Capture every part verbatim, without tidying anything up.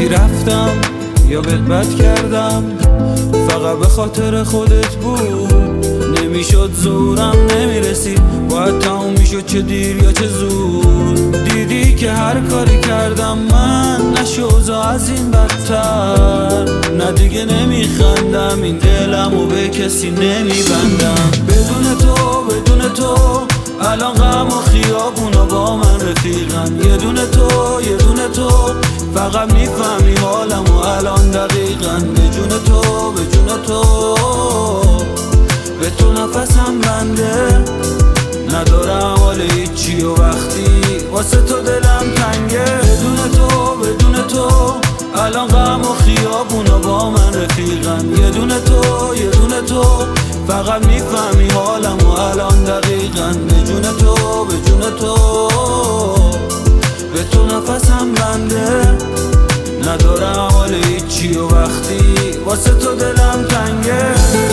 دیدی رفتم یا بهت بد کردم، فقط به خاطر خودت بود. نمیشد زورم نمیرسید، باید تموم میشد چه دیر یا چه زود. دیدی که هر کاری کردم من نشوزا از این بدتر. نه دیگه نمیخندم، این دلمو به کسی نمیبندم. بدون تو بدون تو الان غم و خیابونا با من رفیقن. یه دونه تو یه دونه تو فقط میفهمی حالمو الان دقیقا. به جون تو به جون تو به تو نفسم بنده، ندارم حال هیچی و وقتی واسه تو دلم تنگه. بدون تو بدون تو الان غم و خیابونا با من رفیقن. یه دونه تو یه دونه تو فقط میفهمی حالمو الان دقیقا. به جون تو به جون تو به تو نفسم بنده، ندارم حال هیچی و وقتی واسه تو دلم تنگه.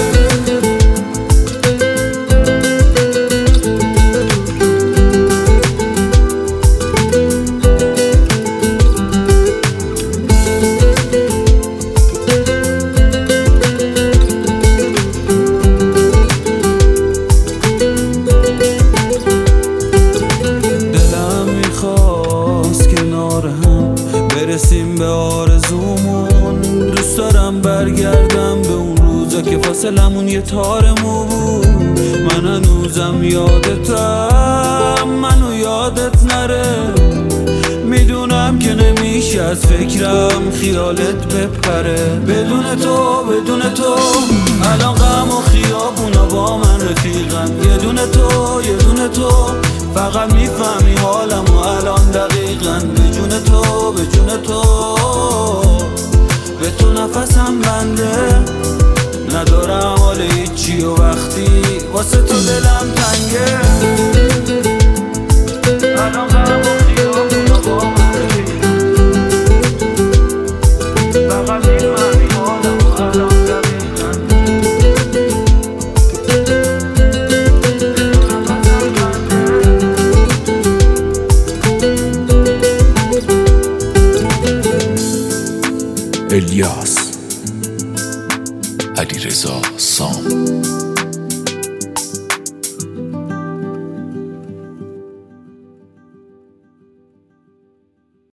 برسیم به آرزومون، دوست دارم برگردم به اون روزا که فاصلمون یه تارمون بود. من هنوزم یادتم، منو یادت نره. میدونم که نمیشه از فکرم خیالت بپره. بدون تو بدون تو الان غم و خیابونا با من رفیقن. یه دونه تو یه دونه تو فقط میفهمی حالمو الان دقیقا. به جون تو به جون تو به تو نفسم بنده، ندارم حال هیچی و وقتی واسه تو دلم تنگه. الان غم